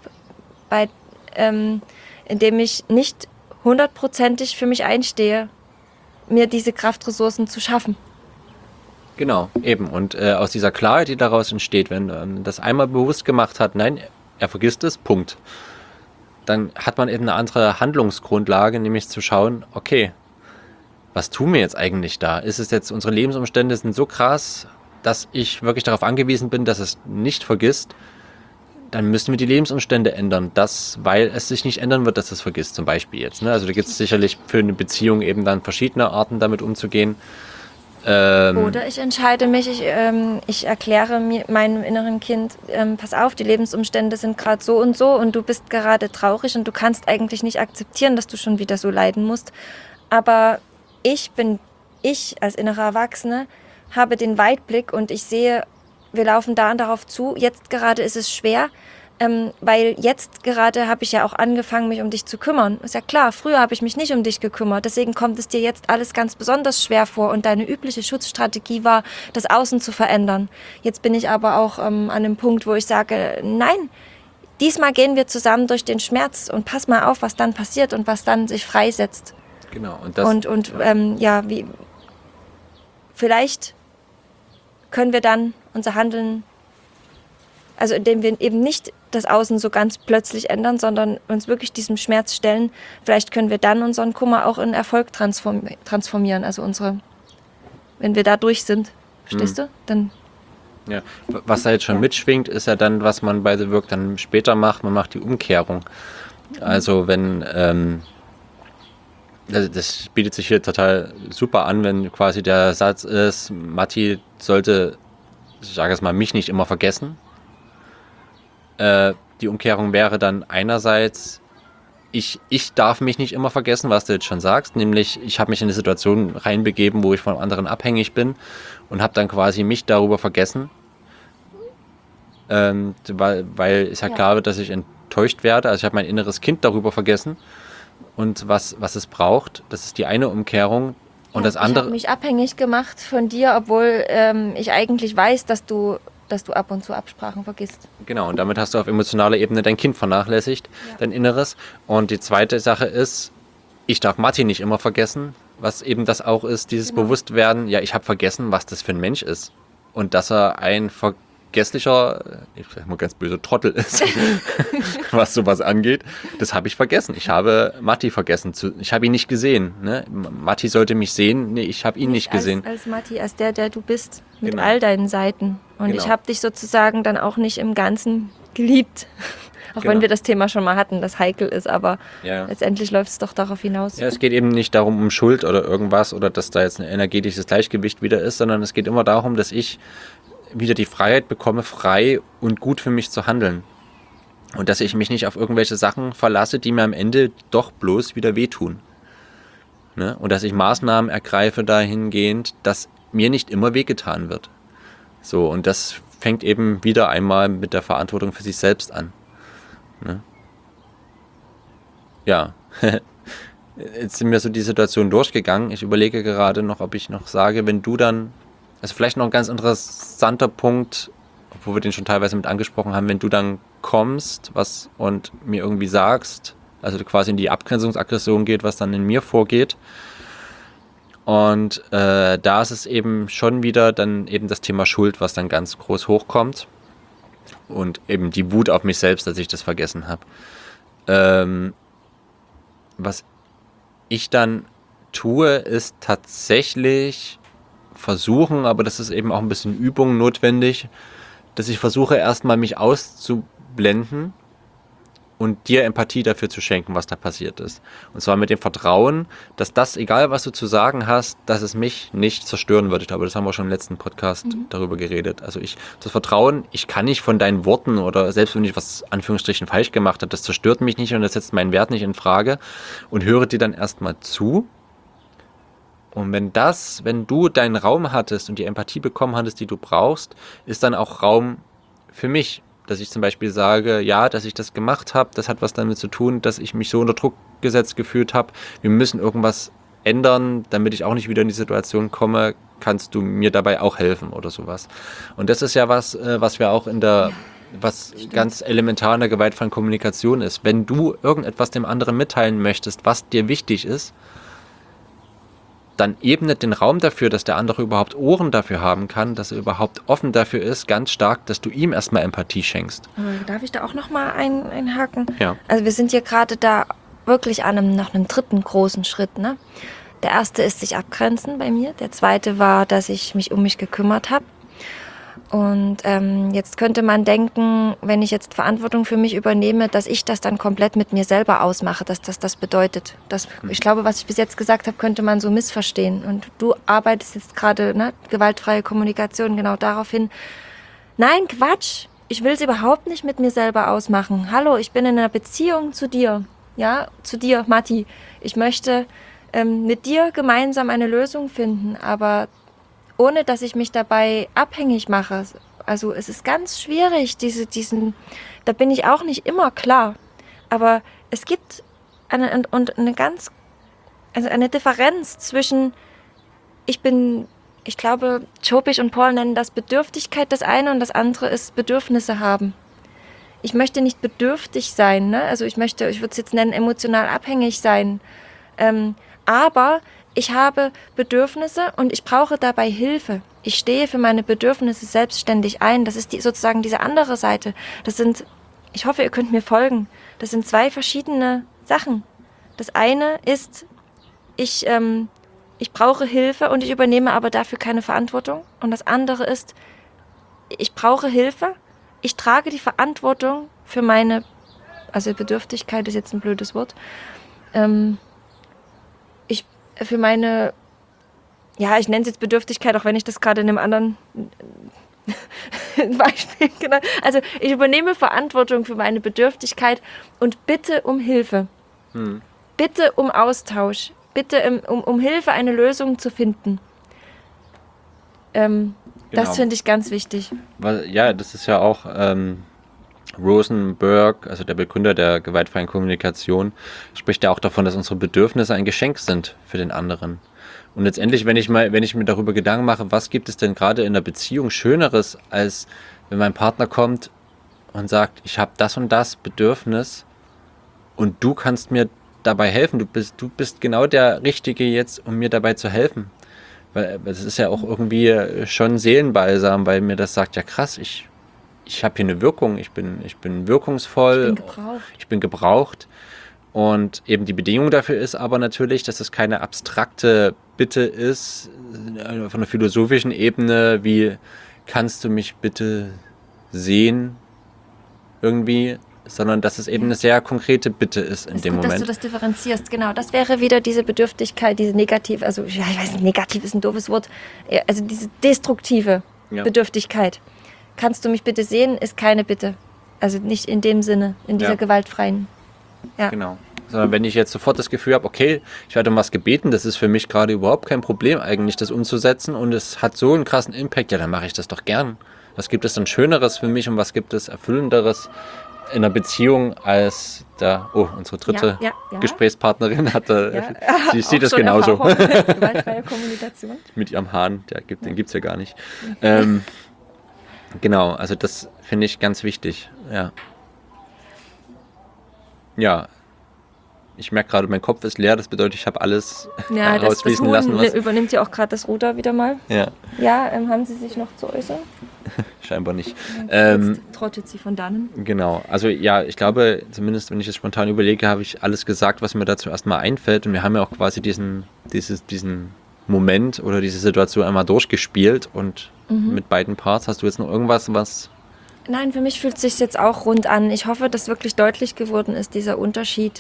indem ich nicht 100%ig für mich einstehe, mir diese Kraftressourcen zu schaffen. Genau, eben. Und aus dieser Klarheit, die daraus entsteht, wenn man das einmal bewusst gemacht hat, nein, er vergisst es, Punkt. Dann hat man eben eine andere Handlungsgrundlage, nämlich zu schauen, okay, was tun wir jetzt eigentlich da? Ist es jetzt, unsere Lebensumstände sind so krass, dass ich wirklich darauf angewiesen bin, dass es nicht vergisst? Dann müssen wir die Lebensumstände ändern, weil es sich nicht ändern wird, dass es vergisst, zum Beispiel jetzt. Ne? Also da gibt es sicherlich für eine Beziehung eben dann verschiedene Arten, damit umzugehen. Oder ich entscheide mich, ich erkläre meinem inneren Kind, pass auf, die Lebensumstände sind gerade so und du bist gerade traurig und du kannst eigentlich nicht akzeptieren, dass du schon wieder so leiden musst. Aber ich als innere Erwachsene habe den Weitblick und ich sehe, wir laufen da und darauf zu. Jetzt gerade ist es schwer, weil jetzt gerade habe ich ja auch angefangen, mich um dich zu kümmern. Ist ja klar, früher habe ich mich nicht um dich gekümmert. Deswegen kommt es dir jetzt alles ganz besonders schwer vor. Und deine übliche Schutzstrategie war, das Außen zu verändern. Jetzt bin ich aber auch an einem Punkt, wo ich sage, nein, diesmal gehen wir zusammen durch den Schmerz und pass mal auf, was dann passiert und was dann sich freisetzt. Genau. Und vielleicht können wir dann unser Handeln Also indem wir eben nicht das Außen so ganz plötzlich ändern, sondern uns wirklich diesem Schmerz stellen. Vielleicht können wir dann unseren Kummer auch in Erfolg transformieren. Also wenn wir da durch sind, verstehst du? Dann Ja. Was da jetzt schon mitschwingt, ist ja dann, was man bei The Work dann später macht, man macht die Umkehrung. Also wenn, das bietet sich hier total super an, wenn quasi der Satz ist, Matti sollte, ich sage es mal, mich nicht immer vergessen. Die Umkehrung wäre dann einerseits, ich darf mich nicht immer vergessen, was du jetzt schon sagst, nämlich ich habe mich in eine Situation reinbegeben, wo ich von anderen abhängig bin und habe dann quasi mich darüber vergessen, weil es ja klar wird, dass ich enttäuscht werde. Also ich habe mein inneres Kind darüber vergessen und was es braucht. Das ist die eine Umkehrung. Und das andere. Ich habe mich abhängig gemacht von dir, obwohl ich eigentlich weiß, dass du ab und zu Absprachen vergisst. Genau, und damit hast du auf emotionaler Ebene dein Kind vernachlässigt, dein Inneres. Und die zweite Sache ist, ich darf Matti nicht immer vergessen, was eben das auch ist, dieses Bewusstwerden, ja, ich habe vergessen, was das für ein Mensch ist. Und dass er ein vergesslicher, ich sag mal ganz böse, Trottel ist, was sowas angeht. Das habe ich vergessen. Ich habe Matti vergessen. Ich habe ihn nicht gesehen. Ne? Matti sollte mich sehen. Nee, ich habe ihn nicht gesehen. Als Matti, als der du bist, mit all deinen Seiten. Und ich habe dich sozusagen dann auch nicht im Ganzen geliebt. Auch wenn wir das Thema schon mal hatten, das heikel ist, aber letztendlich läuft es doch darauf hinaus. Ja, es geht eben nicht darum, um Schuld oder irgendwas oder dass da jetzt ein energetisches Gleichgewicht wieder ist, sondern es geht immer darum, dass ich wieder die Freiheit bekomme, frei und gut für mich zu handeln. Und dass ich mich nicht auf irgendwelche Sachen verlasse, die mir am Ende doch bloß wieder wehtun. Ne? Und dass ich Maßnahmen ergreife dahingehend, dass mir nicht immer wehgetan wird. So, und das fängt eben wieder einmal mit der Verantwortung für sich selbst an. Ne? Ja, jetzt sind wir so die Situation durchgegangen. Ich überlege gerade noch, ob ich noch sage, wenn du dann, also vielleicht noch ein ganz interessanter Punkt, obwohl wir den schon teilweise mit angesprochen haben, wenn du dann kommst und mir irgendwie sagst, also quasi in die Abgrenzungsaggression geht, was dann in mir vorgeht. Und da ist es eben schon wieder dann eben das Thema Schuld, was dann ganz groß hochkommt. Und eben die Wut auf mich selbst, dass ich das vergessen habe. Was ich dann tue, ist tatsächlich versuchen, aber das ist eben auch ein bisschen Übung notwendig, dass ich versuche erstmal mich auszublenden und dir Empathie dafür zu schenken, was da passiert ist. Und zwar mit dem Vertrauen, dass das, egal was du zu sagen hast, dass es mich nicht zerstören wird. Ich glaube, das haben wir schon im letzten Podcast darüber geredet. Also das Vertrauen, ich kann nicht von deinen Worten oder selbst wenn ich was Anführungsstrichen falsch gemacht habe, das zerstört mich nicht und das setzt meinen Wert nicht in Frage und höre dir dann erstmal zu. Und wenn du deinen Raum hattest und die Empathie bekommen hattest, die du brauchst, ist dann auch Raum für mich. Dass ich zum Beispiel sage, ja, dass ich das gemacht habe, das hat was damit zu tun, dass ich mich so unter Druck gesetzt gefühlt habe. Wir müssen irgendwas ändern, damit ich auch nicht wieder in die Situation komme. Kannst du mir dabei auch helfen oder sowas? Und das ist ja was wir auch was ganz elementar in der gewaltfreien Kommunikation ist. Wenn du irgendetwas dem anderen mitteilen möchtest, was dir wichtig ist, dann ebnet den Raum dafür, dass der andere überhaupt Ohren dafür haben kann, dass er überhaupt offen dafür ist, ganz stark, dass du ihm erstmal Empathie schenkst. Darf ich da auch nochmal einhaken? Ja. Also wir sind hier gerade da wirklich nach einem dritten großen Schritt. Ne? Der erste ist sich abgrenzen bei mir. Der zweite war, dass ich mich um mich gekümmert habe. Und jetzt könnte man denken, wenn ich jetzt Verantwortung für mich übernehme, dass ich das dann komplett mit mir selber ausmache, dass das bedeutet. Ich glaube, was ich bis jetzt gesagt habe, könnte man so missverstehen. Und du arbeitest jetzt gerade, ne, gewaltfreie Kommunikation, genau darauf hin. Nein, Quatsch. Ich will es überhaupt nicht mit mir selber ausmachen. Hallo, ich bin in einer Beziehung zu dir. Ja, zu dir, Matti. Ich möchte mit dir gemeinsam eine Lösung finden, aber ohne dass ich mich dabei abhängig mache. Also es ist ganz schwierig, da bin ich auch nicht immer klar. Aber es gibt eine Differenz zwischen, ich glaube, Čopič und Paul nennen das Bedürftigkeit das eine und das andere ist Bedürfnisse haben. Ich möchte nicht bedürftig sein, ne? Also ich würde es jetzt nennen, emotional abhängig sein. Aber ich habe Bedürfnisse und ich brauche dabei Hilfe. Ich stehe für meine Bedürfnisse selbstständig ein. Das ist sozusagen diese andere Seite. Ich hoffe, ihr könnt mir folgen. Das sind zwei verschiedene Sachen. Das eine ist, ich brauche Hilfe und ich übernehme aber dafür keine Verantwortung. Und das andere ist, ich brauche Hilfe, ich trage die Verantwortung für meine, also Bedürftigkeit ist jetzt ein blödes Wort, für meine, ja, ich nenne es jetzt Bedürftigkeit, auch wenn ich das gerade in einem anderen Beispiel genannt. Also ich übernehme Verantwortung für meine Bedürftigkeit und bitte um Hilfe. Bitte um Austausch. Bitte um Hilfe, eine Lösung zu finden. Das finde ich ganz wichtig. Ja, das ist ja auch Rosenberg, also der Begründer der gewaltfreien Kommunikation, spricht ja auch davon, dass unsere Bedürfnisse ein Geschenk sind für den anderen. Und letztendlich, wenn ich mir darüber Gedanken mache, was gibt es denn gerade in der Beziehung Schöneres, als wenn mein Partner kommt und sagt, ich habe das und das Bedürfnis und du kannst mir dabei helfen, du bist genau der Richtige jetzt, um mir dabei zu helfen. Weil das ist ja auch irgendwie schon Seelenbalsam, weil mir das sagt, ja krass, ich habe hier eine Wirkung, ich bin wirkungsvoll, ich bin gebraucht. Und eben die Bedingung dafür ist aber natürlich, dass es keine abstrakte Bitte ist, von der philosophischen Ebene, wie kannst du mich bitte sehen, irgendwie, sondern dass es eben eine sehr konkrete Bitte ist in dem Moment. Dass du das differenzierst, genau. Das wäre wieder diese Bedürftigkeit, diese negativ, also ja, ich weiß nicht, negativ ist ein doofes Wort, also diese destruktive Bedürftigkeit. Kannst du mich bitte sehen, ist keine Bitte. Also nicht in dem Sinne, in dieser gewaltfreien. Ja. Genau. Sondern wenn ich jetzt sofort das Gefühl habe, okay, ich werde um was gebeten, das ist für mich gerade überhaupt kein Problem eigentlich, das umzusetzen und es hat so einen krassen Impact, ja, dann mache ich das doch gern. Was gibt es dann Schöneres für mich und was gibt es Erfüllenderes in einer Beziehung als unsere dritte Gesprächspartnerin sie sieht das genauso. Gewaltfreie Kommunikation. Mit ihrem Hahn, den gibt es ja gar nicht. Genau, also das finde ich ganz wichtig, ja. Ja, ich merke gerade, mein Kopf ist leer, das bedeutet, ich habe alles rausfließen lassen. Das übernimmt ja auch gerade das Ruder wieder mal. Ja. Ja, haben Sie sich noch zu äußern? Scheinbar nicht. Jetzt trottet sie von dannen. Genau, also ja, ich glaube, zumindest wenn ich es spontan überlege, habe ich alles gesagt, was mir dazu erstmal einfällt. Und wir haben ja auch quasi diesen Moment oder diese Situation einmal durchgespielt und mit beiden Parts. Hast du jetzt noch irgendwas, was... Nein, für mich fühlt es sich jetzt auch rund an. Ich hoffe, dass wirklich deutlich geworden ist, dieser Unterschied.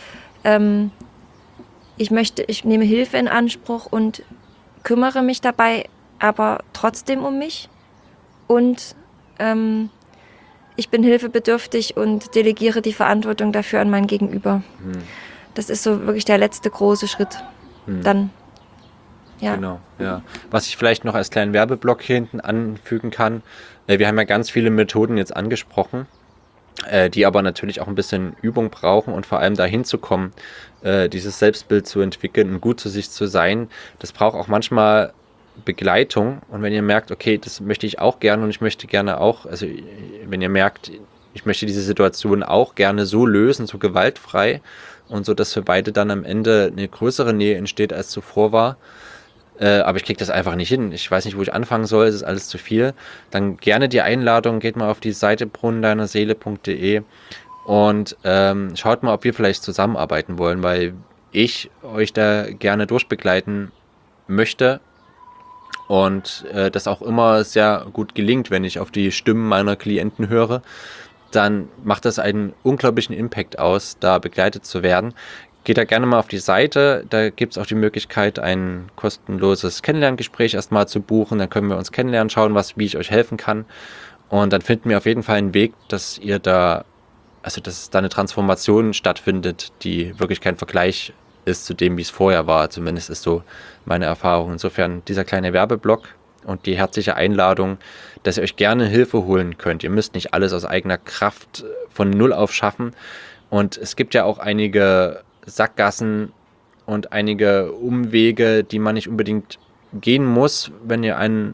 Ich nehme Hilfe in Anspruch und kümmere mich dabei, aber trotzdem um mich. Und ich bin hilfebedürftig und delegiere die Verantwortung dafür an mein Gegenüber. Das ist so wirklich der letzte große Schritt. Dann, ja. Genau, ja. Was ich vielleicht noch als kleinen Werbeblock hier hinten anfügen kann, wir haben ja ganz viele Methoden jetzt angesprochen, die aber natürlich auch ein bisschen Übung brauchen und vor allem dahin zu kommen, dieses Selbstbild zu entwickeln und gut zu sich zu sein. Das braucht auch manchmal Begleitung, und wenn ihr merkt, okay, das möchte ich auch gerne und ich möchte gerne auch, also wenn ihr merkt, ich möchte diese Situation auch gerne so lösen, so gewaltfrei und so, dass für beide dann am Ende eine größere Nähe entsteht, als zuvor war, aber ich kriege das einfach nicht hin. Ich weiß nicht, wo ich anfangen soll, es ist alles zu viel. Dann gerne die Einladung, geht mal auf die Seite brunnendeinerseele.de und schaut mal, ob wir vielleicht zusammenarbeiten wollen, weil ich euch da gerne durchbegleiten möchte und das auch immer sehr gut gelingt, wenn ich auf die Stimmen meiner Klienten höre. Dann macht das einen unglaublichen Impact aus, da begleitet zu werden. Geht da gerne mal auf die Seite, da gibt es auch die Möglichkeit, ein kostenloses Kennenlerngespräch erstmal zu buchen. Dann können wir uns kennenlernen, schauen, wie ich euch helfen kann. Und dann finden wir auf jeden Fall einen Weg, dass da eine Transformation stattfindet, die wirklich kein Vergleich ist zu dem, wie es vorher war. Zumindest ist so meine Erfahrung. Insofern dieser kleine Werbeblock und die herzliche Einladung, dass ihr euch gerne Hilfe holen könnt. Ihr müsst nicht alles aus eigener Kraft von Null auf schaffen. Und es gibt ja auch einige Sackgassen und einige Umwege, die man nicht unbedingt gehen muss, wenn ihr einen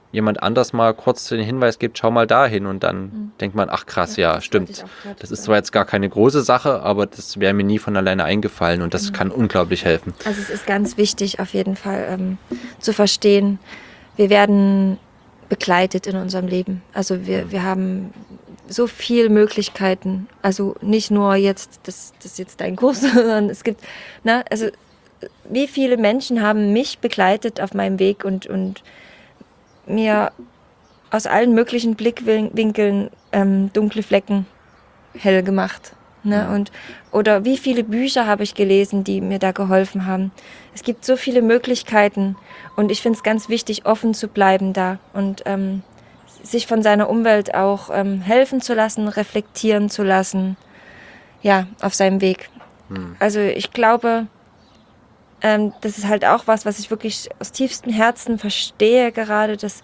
jemand anders mal kurz den Hinweis gibt, schau mal dahin und dann denkt man, ach krass, ja, das stimmt. wollte ich auch gerade Das ist sagen. zwar jetzt gar keine große Sache, aber das wäre mir nie von alleine eingefallen und das kann unglaublich helfen. Also es ist ganz wichtig auf jeden Fall zu verstehen, wir werden begleitet in unserem Leben. Also wir haben so viele Möglichkeiten. Also nicht nur jetzt, das ist jetzt dein Kurs, sondern es gibt, also wie viele Menschen haben mich begleitet auf meinem Weg und mir aus allen möglichen Blickwinkeln dunkle Flecken hell gemacht. Oder wie viele Bücher habe ich gelesen, die mir da geholfen haben. Es gibt so viele Möglichkeiten und ich finde es ganz wichtig, offen zu bleiben da und sich von seiner Umwelt auch helfen zu lassen, reflektieren zu lassen, ja, auf seinem Weg. Also ich glaube, das ist halt auch was ich wirklich aus tiefstem Herzen verstehe gerade, dass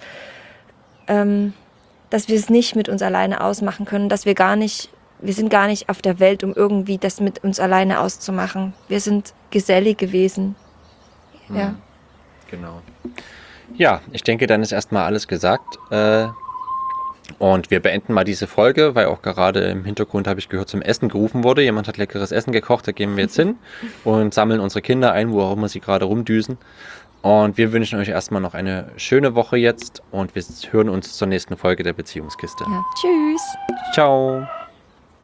wir es nicht mit uns alleine ausmachen können, wir sind gar nicht auf der Welt, um irgendwie das mit uns alleine auszumachen. Wir sind gesellige Wesen. Ja. Genau. Ja, ich denke, dann ist erstmal alles gesagt. Und wir beenden mal diese Folge, weil auch gerade im Hintergrund habe ich gehört, zum Essen gerufen wurde. Jemand hat leckeres Essen gekocht, da gehen wir jetzt hin und sammeln unsere Kinder ein, wo auch immer sie gerade rumdüsen. Und wir wünschen euch erstmal noch eine schöne Woche jetzt und wir hören uns zur nächsten Folge der Beziehungskiste. Ja. Tschüss. Ciao.